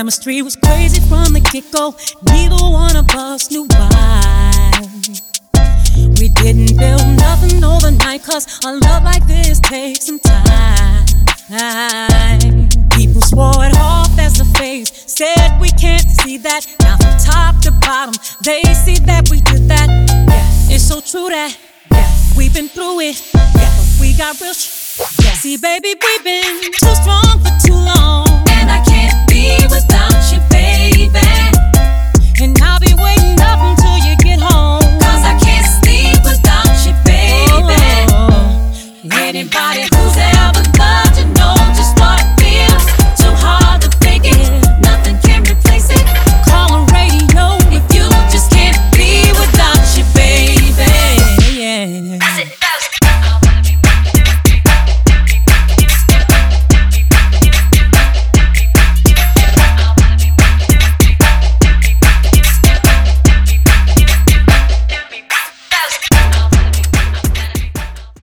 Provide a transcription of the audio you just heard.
Chemistry was crazy from the get-go. Neither one of us knew why. We didn't build nothing overnight, cause a love like this takes some time. People swore it off as a phase, said we can't see that. Now from top to bottom, they see that we did that. Yeah, it's so true that we've been through it. Yeah, but we got real See, baby, we've been too strong for too long, and I can't be without you, baby. And I'll be waiting up until